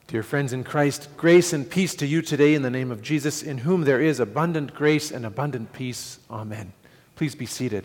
Dear friends in Christ, grace and peace to you today in the name of Jesus, in whom there is abundant grace and abundant peace. Amen. Please be seated.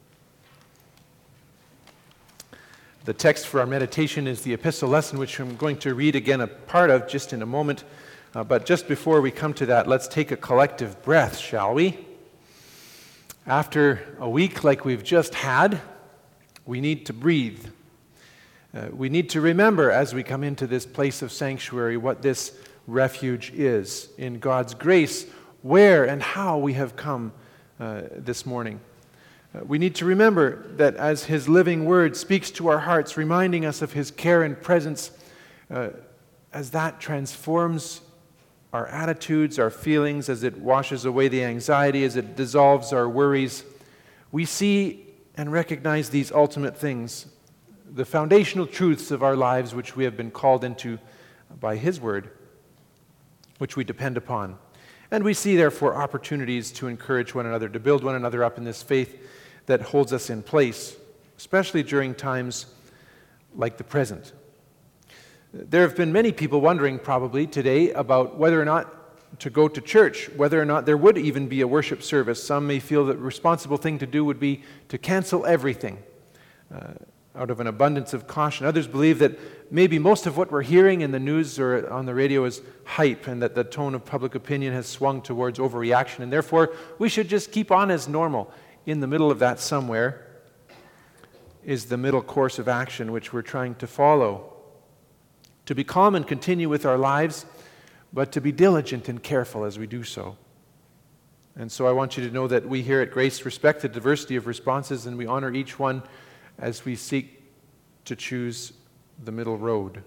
The text for our meditation is the epistle lesson, which I'm going to read again a part of just in a moment. But just before we come to that, let's take a collective breath, shall we? After a week like we've just had, we need to breathe. We need to remember as we come into this place of sanctuary what this refuge is in God's grace, where and how we have come this morning. We need to remember that as His living Word speaks to our hearts, reminding us of His care and presence, as that transforms our attitudes, our feelings, as it washes away the anxiety, as it dissolves our worries, we see and recognize these ultimate things, the foundational truths of our lives which we have been called into by His Word, which we depend upon. And we see, therefore, opportunities to encourage one another, to build one another up in this faith that holds us in place, especially during times like the present. There have been many people wondering probably today about whether or not to go to church, whether or not there would even be a worship service. Some may feel that the responsible thing to do would be to cancel everything out of an abundance of caution. Others believe that maybe most of what we're hearing in the news or on the radio is hype, and that the tone of public opinion has swung towards overreaction, and therefore we should just keep on as normal. In the middle of that somewhere is the middle course of action which we're trying to follow. To be calm and continue with our lives, but to be diligent and careful as we do so. And so I want you to know that we here at Grace respect the diversity of responses, and we honor each one as we seek to choose the middle road.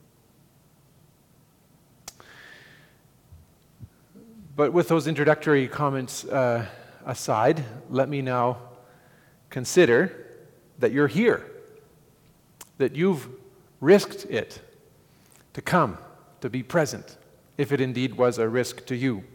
But with those introductory comments aside, let me now consider that you're here, that you've risked it to come, to be present, if it indeed was a risk to you.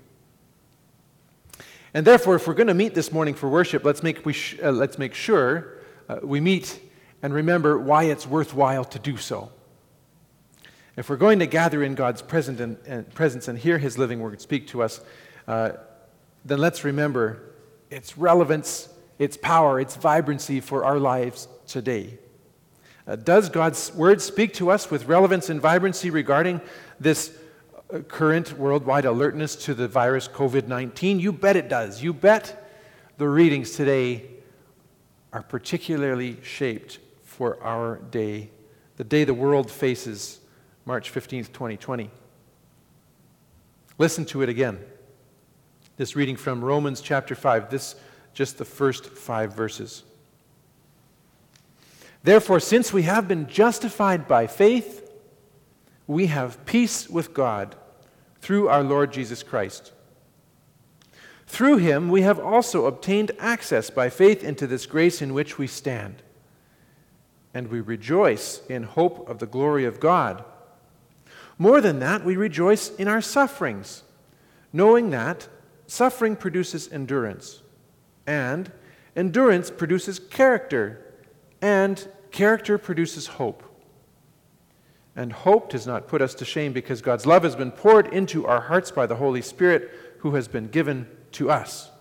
And therefore, if we're going to meet this morning for worship, let's make sure we meet and remember why it's worthwhile to do so. If we're going to gather in God's presence and hear His living Word speak to us, then let's remember its relevance, its power, its vibrancy for our lives today. Does God's Word speak to us with relevance and vibrancy regarding this current worldwide alertness to the virus COVID-19? You bet it does. You bet the readings today are particularly shaped for our day, the day the world faces March 15th, 2020. Listen to it again. This reading from Romans chapter 5, just the first 5 verses. Therefore, since we have been justified by faith, we have peace with God through our Lord Jesus Christ. Through Him we have also obtained access by faith into this grace in which we stand. And we rejoice in hope of the glory of God. More than that, we rejoice in our sufferings, knowing that suffering produces endurance, and endurance produces character, and character produces hope. And hope does not put us to shame, because God's love has been poured into our hearts by the Holy Spirit who has been given to us.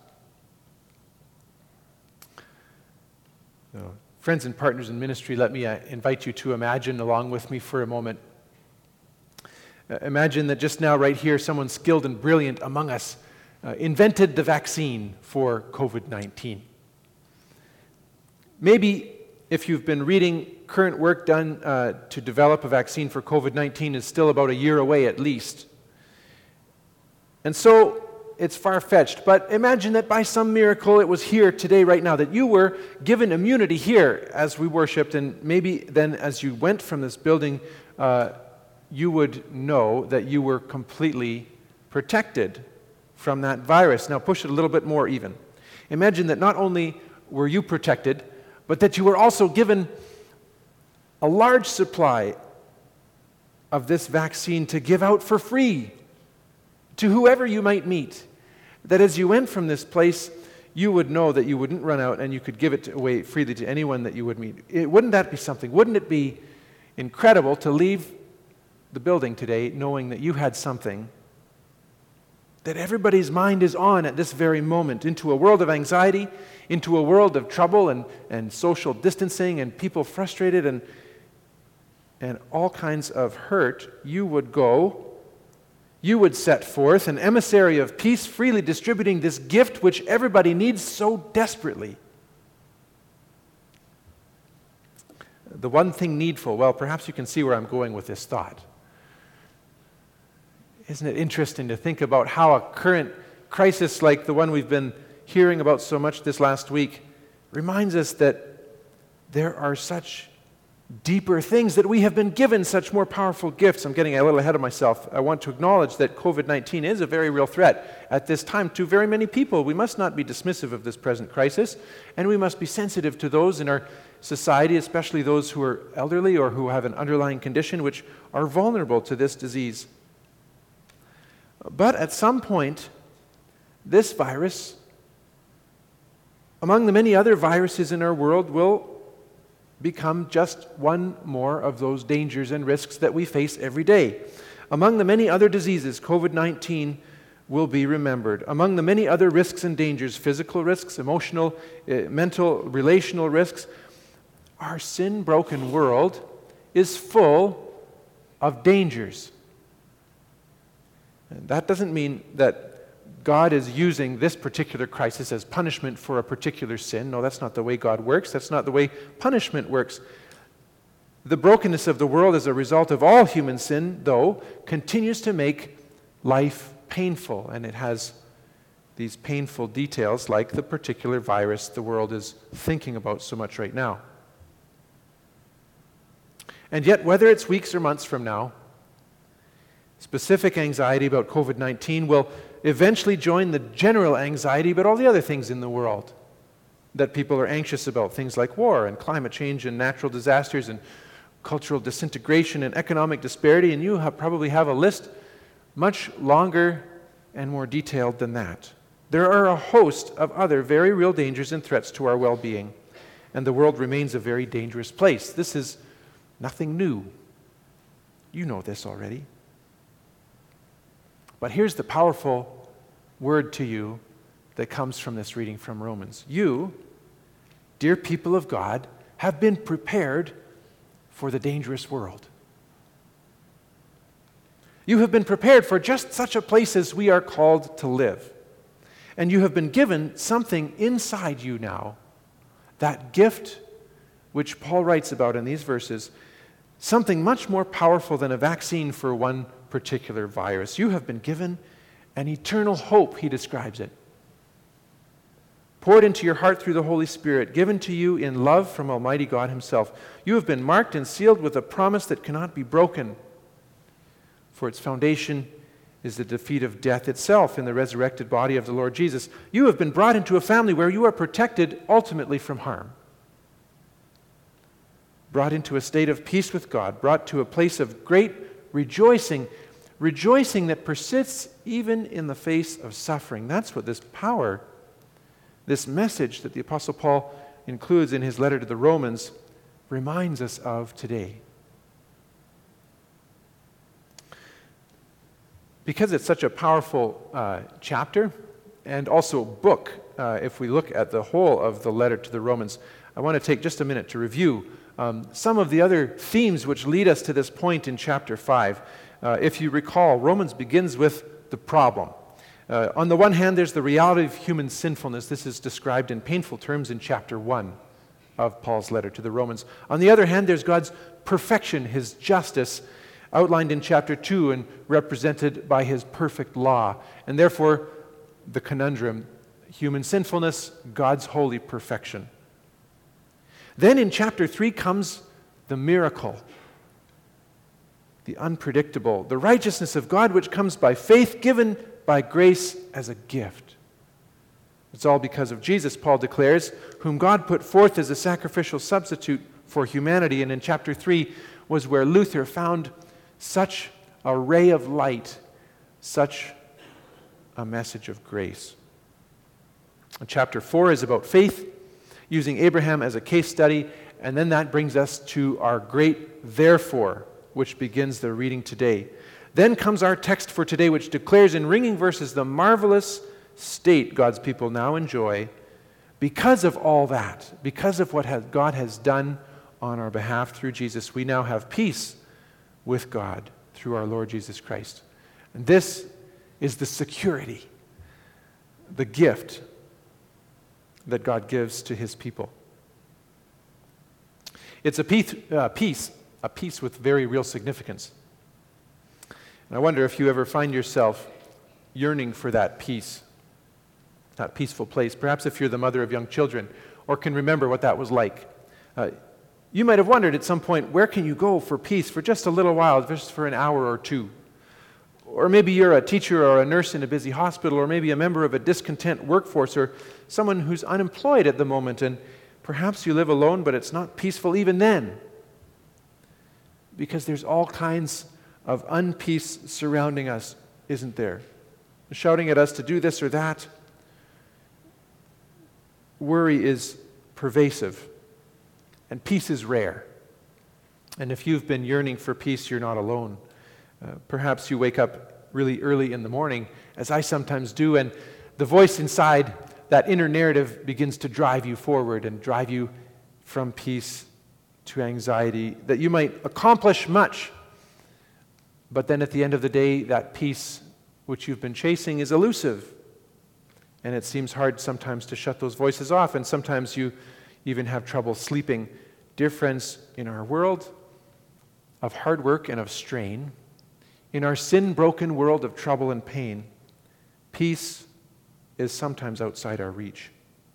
So, friends and partners in ministry, let me invite you to imagine along with me for a moment. Imagine that just now, right here, someone skilled and brilliant among us invented the vaccine for COVID-19. Maybe if you've been reading, current work done to develop a vaccine for COVID-19 is still about a year away at least. And so it's far-fetched, but imagine that by some miracle it was here today, right now, that you were given immunity here as we worshiped, and maybe then as you went from this building, you would know that you were completely protected from that virus. Now push it a little bit more even. Imagine that not only were you protected, but that you were also given a large supply of this vaccine to give out for free to whoever you might meet. That as you went from this place, you would know that you wouldn't run out and you could give it away freely to anyone that you would meet. Wouldn't that be something? Wouldn't it be incredible to leave the building today knowing that you had something that everybody's mind is on at this very moment, into a world of anxiety, into a world of trouble and social distancing and people frustrated and all kinds of hurt. You would go, you would set forth an emissary of peace, freely distributing this gift which everybody needs so desperately. The one thing needful, well, perhaps you can see where I'm going with this thought. Isn't it interesting to think about how a current crisis like the one we've been hearing about so much this last week reminds us that there are such deeper things, that we have been given such more powerful gifts. I'm getting a little ahead of myself. I want to acknowledge that COVID-19 is a very real threat at this time to very many people. We must not be dismissive of this present crisis, and we must be sensitive to those in our society, especially those who are elderly or who have an underlying condition which are vulnerable to this disease. But at some point, this virus, among the many other viruses in our world, will become just one more of those dangers and risks that we face every day. Among the many other diseases, COVID-19 will be remembered. Among the many other risks and dangers, physical risks, emotional, mental, relational risks, our sin-broken world is full of dangers. And that doesn't mean that God is using this particular crisis as punishment for a particular sin. No, that's not the way God works. That's not the way punishment works. The brokenness of the world as a result of all human sin, though, continues to make life painful. And it has these painful details like the particular virus the world is thinking about so much right now. And yet, whether it's weeks or months from now, specific anxiety about COVID-19 will eventually join the general anxiety about all the other things in the world that people are anxious about, things like war and climate change and natural disasters and cultural disintegration and economic disparity, and you probably have a list much longer and more detailed than that. There are a host of other very real dangers and threats to our well-being, and the world remains a very dangerous place. This is nothing new. You know this already. But here's the powerful word to you that comes from this reading from Romans. You, dear people of God, have been prepared for the dangerous world. You have been prepared for just such a place as we are called to live. And you have been given something inside you now, that gift which Paul writes about in these verses, something much more powerful than a vaccine for one particular virus. You have been given an eternal hope, he describes it, poured into your heart through the Holy Spirit, given to you in love from Almighty God himself. You have been marked and sealed with a promise that cannot be broken, for its foundation is the defeat of death itself in the resurrected body of the Lord Jesus. You have been brought into a family where you are protected ultimately from harm, brought into a state of peace with God, brought to a place of great rejoicing that persists even in the face of suffering. That's what this power, this message that the Apostle Paul includes in his letter to the Romans, reminds us of today. Because it's such a powerful chapter and also book, if we look at the whole of the letter to the Romans, I want to take just a minute to review some of the other themes which lead us to this point in chapter 5. If you recall, Romans begins with the problem. On the one hand, there's the reality of human sinfulness. This is described in painful terms in chapter 1 of Paul's letter to the Romans. On the other hand, there's God's perfection, his justice, outlined in chapter 2 and represented by his perfect law. And therefore, the conundrum, human sinfulness, God's holy perfection. Then in chapter 3 comes the miracle, the unpredictable, the righteousness of God which comes by faith, given by grace as a gift. It's all because of Jesus, Paul declares, whom God put forth as a sacrificial substitute for humanity. And in chapter 3 was where Luther found such a ray of light, such a message of grace. And chapter 4 is about faith, using Abraham as a case study, and then that brings us to our great therefore which begins the reading today. Then comes our text for today, which declares in ringing verses the marvelous state God's people now enjoy because of all that, because of what God has done on our behalf through Jesus. We now have peace with God through our Lord Jesus Christ. And this is the security, the gift that God gives to his people. It's a peace with very real significance. And I wonder if you ever find yourself yearning for that peace, that peaceful place. Perhaps if you're the mother of young children or can remember what that was like. You might have wondered at some point, where can you go for peace for just a little while, just for an hour or two? Or maybe you're a teacher or a nurse in a busy hospital, or maybe a member of a discontent workforce, or someone who's unemployed at the moment, and perhaps you live alone, but it's not peaceful even then. Because there's all kinds of unpeace surrounding us, isn't there? Shouting at us to do this or that. Worry is pervasive, and peace is rare. And if you've been yearning for peace, you're not alone. Perhaps you wake up really early in the morning, as I sometimes do, and the voice inside, that inner narrative, begins to drive you forward and drive you from peace to anxiety, that you might accomplish much, but then at the end of the day, that peace which you've been chasing is elusive. And it seems hard sometimes to shut those voices off, and sometimes you even have trouble sleeping. Dear friends, in our world of hard work and of strain, in our sin-broken world of trouble and pain, peace is sometimes outside our reach.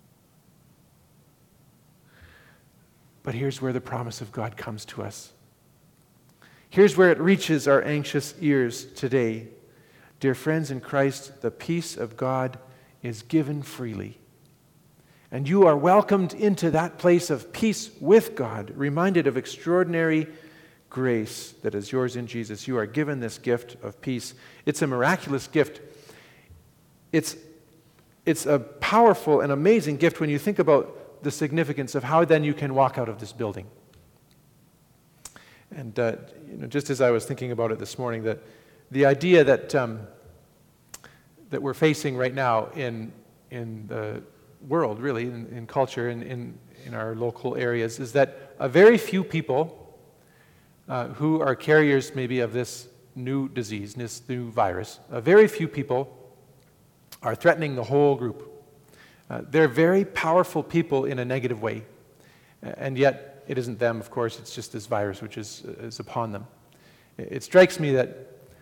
But here's where the promise of God comes to us. Here's where it reaches our anxious ears today. Dear friends in Christ, the peace of God is given freely. And you are welcomed into that place of peace with God, reminded of extraordinary grace that is yours in Jesus. You are given this gift of peace. It's a miraculous gift. It's a powerful and amazing gift when you think about the significance of how then you can walk out of this building. And just as I was thinking about it this morning, that the idea that that we're facing right now in the world, really, in culture, in our local areas, is that a very few people who are carriers maybe of this new disease, this new virus, very few people are threatening the whole group. They're very powerful people in a negative way, and yet it isn't them, of course, it's just this virus which is upon them. It strikes me that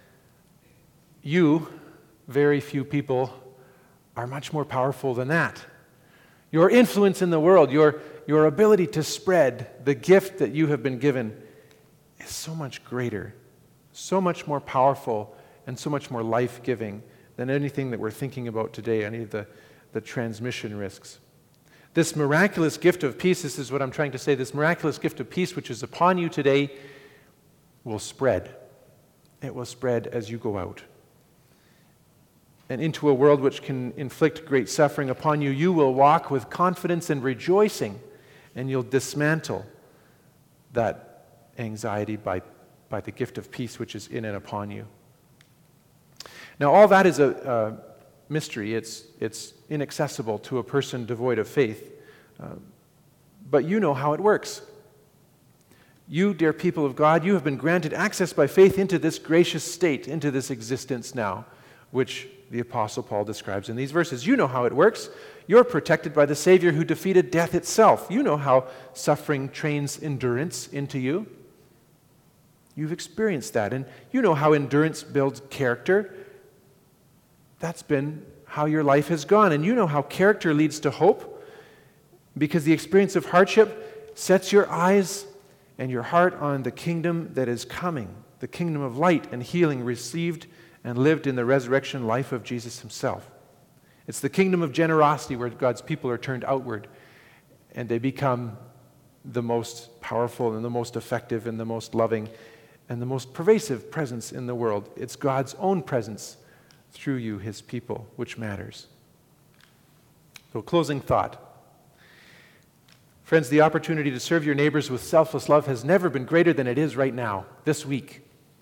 you, very few people, are much more powerful than that. Your influence in the world, your ability to spread the gift that you have been given is so much greater, so much more powerful, and so much more life-giving than anything that we're thinking about today, any of the transmission risks. This miraculous gift of peace, this is what I'm trying to say, this miraculous gift of peace which is upon you today will spread. It will spread as you go out. And into a world which can inflict great suffering upon you, you will walk with confidence and rejoicing, and you'll dismantle that anxiety by the gift of peace which is in and upon you. Now, all that is a mystery. It's inaccessible to a person devoid of faith. But you know how it works. You, dear people of God, you have been granted access by faith into this gracious state, into this existence now, which the Apostle Paul describes in these verses. You know how it works. You're protected by the Savior who defeated death itself. You know how suffering trains endurance into you. You've experienced that, and you know how endurance builds character. That's been how your life has gone, and you know how character leads to hope, because the experience of hardship sets your eyes and your heart on the kingdom that is coming, the kingdom of light and healing received and lived in the resurrection life of Jesus himself. It's the kingdom of generosity where God's people are turned outward and they become the most powerful and the most effective and the most loving and the most pervasive presence in the world. It's God's own presence through you, his people, which matters. So, closing thought. Friends, the opportunity to serve your neighbors with selfless love has never been greater than it is right now, this week.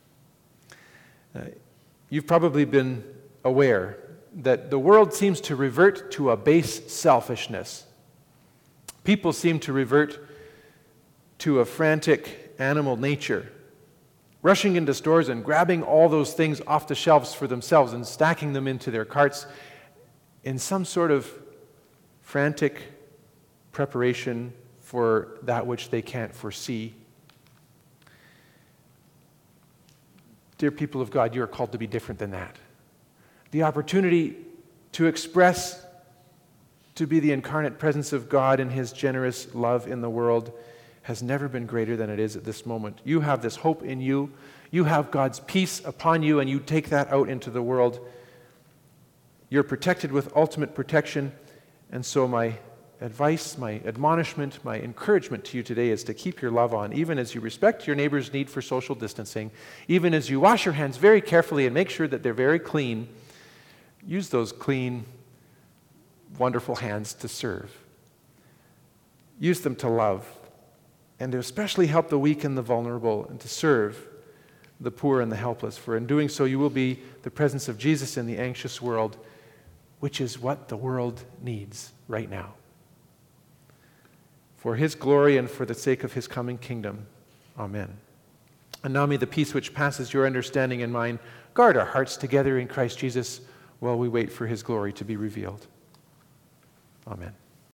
You've probably been aware that the world seems to revert to a base selfishness. People seem to revert to a frantic animal nature, rushing into stores and grabbing all those things off the shelves for themselves and stacking them into their carts in some sort of frantic preparation for that which they can't foresee. Dear people of God, you are called to be different than that. The opportunity to express, to be the incarnate presence of God and His generous love in the world has never been greater than it is at this moment. You have this hope in you. You have God's peace upon you, and you take that out into the world. You're protected with ultimate protection, and so my advice, my admonishment, my encouragement to you today is to keep your love on, even as you respect your neighbor's need for social distancing, even as you wash your hands very carefully and make sure that they're very clean. Use those clean, wonderful hands to serve. Use them to love and to especially help the weak and the vulnerable and to serve the poor and the helpless. For in doing so, you will be the presence of Jesus in the anxious world, which is what the world needs right now. For His glory and for the sake of His coming kingdom. Amen. And now may the peace which passes your understanding and mine guard our hearts together in Christ Jesus while we wait for His glory to be revealed. Amen.